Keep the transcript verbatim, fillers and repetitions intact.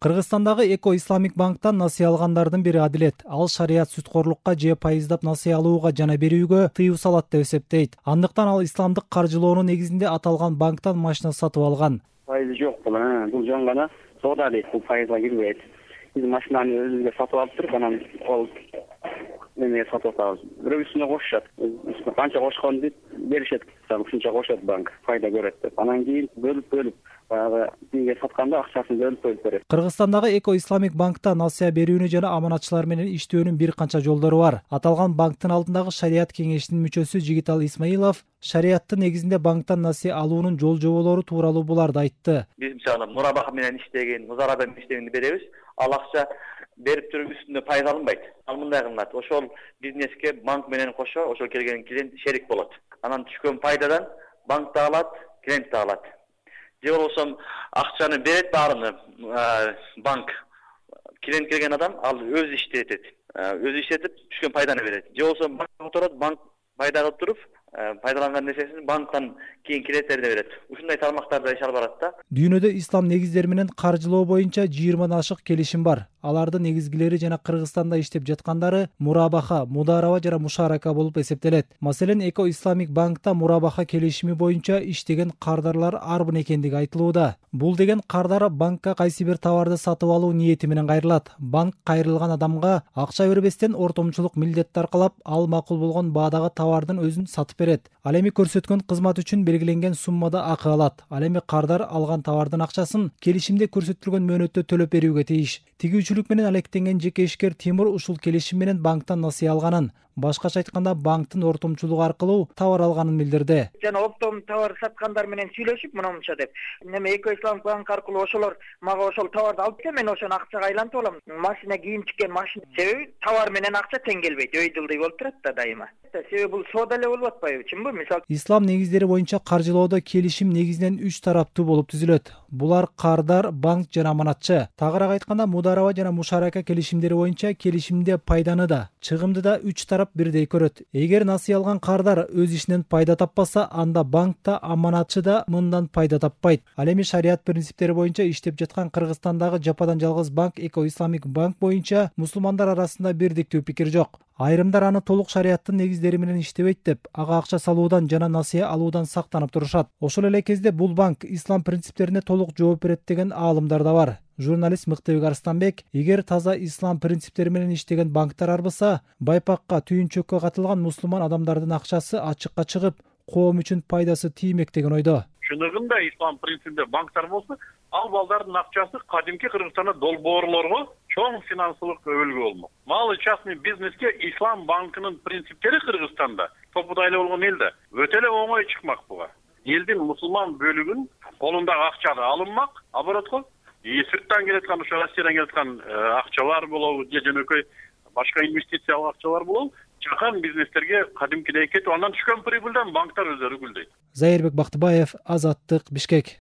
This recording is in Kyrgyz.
Кыргызстандагы Эко Исламик банктан насыя алгандардын бири Адилет. Ал шарият сүткорлукка же пайыздап насыя алууга жана берүүгө тыюу салат деп эсептейт. Андыктан ал исламдык каржылоонун негизинде аталган банктан машина сатып алган. Пайызы жок бул, бул жөн гана соода дейт, бул пайызга кирбейт. Биз машинаны өзүбүзгө сатып алып туруп, анан ол эмеге сатып атабыз. Бирөө үстүнө кошушат. Канча кошкон дейт, беришет. Ушунча кошот банк, пайда көрөт деп. Анан кийин бөлүп-бөлүп баягы бизге сатканда акчасын бөлүп-бөлүп берет. Кыргызстандагы Эко Исламик банкта насыя берүүнү жана аманатчылар менен иштөөнүн бир канча жолдору бар. Аталган банктын алдындагы шарият кеңешинин мүчөсү Жигитал Исмаилов шариаттын негизинде банктан насыя алуунун жол жоболору тууралуу буларды айтты. Биз мисалы мурабаха менен иштеген, музарада менен иштегенди беребиз. Ал акча берип туруп үстүнө пайыз алынбайт. Ал мындай кылынат. Ошол бизнеске банк менен кошо ошол келген клиент шерик болот. Анан түшкөн пайдадан банк да алат, клиент да алат. Же болбосо акчаны берет баарыны банк. Клиент келген адам ал өзү иштетет. Өзү иштетип түшкөн пайданы берет. Же болбосо банк отурат, банк пайда алып туруп, пайдаланган нерсесин банктан кийин клиенттерине берет. Ушундай тармактарда иш алып барат да. Дүйнөдө ислам негиздери менен каржылоо боюнча жыйырмадан ашык келишим бар. Алардын негизгилери жана Кыргызстанда иштеп жаткандары мурабаха, мудараба жана мушарака болуп эсептелет. Маселен, Эко Исламик банкта мурабаха келишими боюнча иштеген кардарлар арбын экендиги айтылууда. Бул деген кардар банкка кайсы бир товарды сатып алуу ниети менен кайрылат. Банк кайрылган адамга акча бербестен ортомчулук милдет таркалап, ал макул болгон баадагы товардын өзүн сатып берет. Ал эми көрсөткөн кызмат үчүн белгиленген суммада акы алат. Ал эми кардар алган товардын акчасын келишимде көрсөтүлгөн мөөнөттө төлөп берүүгө тийиш. Тигүүчүлүк менен алектенген жеке ишкер Тимур ушул келишим менен банктан насыя алганын, башкача айтканда банктын ортомчулугу аркылуу товар алганын билдирди. Жана оптом товар саткандар менен сүйлөшүп мынамча деп. Неме Эко Исламик банк аркылуу ошолор мага ошол товарды алып келем, мен ошону акчага айлантып алам. Машина кийин чыккен машина. Себеби товар менен акча тең келбейт. Өй жылдый болуп турат да дайыма. Себеби бул соода эле болуп атпайбы, чынбы? Мисалы Ислам негиздери боюнча каржылоодо келишим негизинен үч тараптуу болуп түзүлөт. Булар кардар, банк жана аманатчы. Тагыраак айтканда, мудараба жана мушарака келишимдери боюнча келишимде пайданы да, чыгымды да үч тарап бирдей көрөт. Эгер насыя алган кардар өз ишинен пайда таппаса, анда банк да, аманатчы да мындан пайда таппайт. Ал эми шарият принциптери боюнча иштеп жаткан Кыргызстандагы жападан жалгыз банк Эко Исламик банк боюнча мусулмандар арасында бирдиктүү пикир жок. Айрымдар аны толук шариаттын негиздери менен иштебейт деп, ага акча салуудан жана насыя алуудан сактанып турушат. Ошол эле кезде бул банк ислам принциптерине толук жооп берет деген аалымдар да бар. Журналист Мыктыбек Арстанбек, эгер таза ислам принциптери менен иштеген банктар арбыса, байпакка, түйүнчөккө катылган мусулман адамдардын акчасы ачыкка чыгып, коом үчүн пайдасы тиймек деген ойдо. Шынығында ислам принципинде банктар болсо, ал балдардын акчасы кадимки Кыргызстанда долбоорлорго чоң финансылык өбөлгө болмок. Малы частный бизнеске ислам банкынын принциптери Кыргызстанда топуда эле болгон элде өтө эле оңой чыкмак буга. Элдин мусулман бөлүгүн колундагы акчаны алынмак, оборотко, и сырттан келаткан, ошо Россиядан келаткан акчалар болобу, же жөнөкөй башка инвестициялык акчалар болобу, чакан бизнестерге кадимкидей кетип, андан түшкөн прибылдан банктар өздөрү гүлдөйт. Зайырбек Бактыбаев, Азаттык, Бишкек.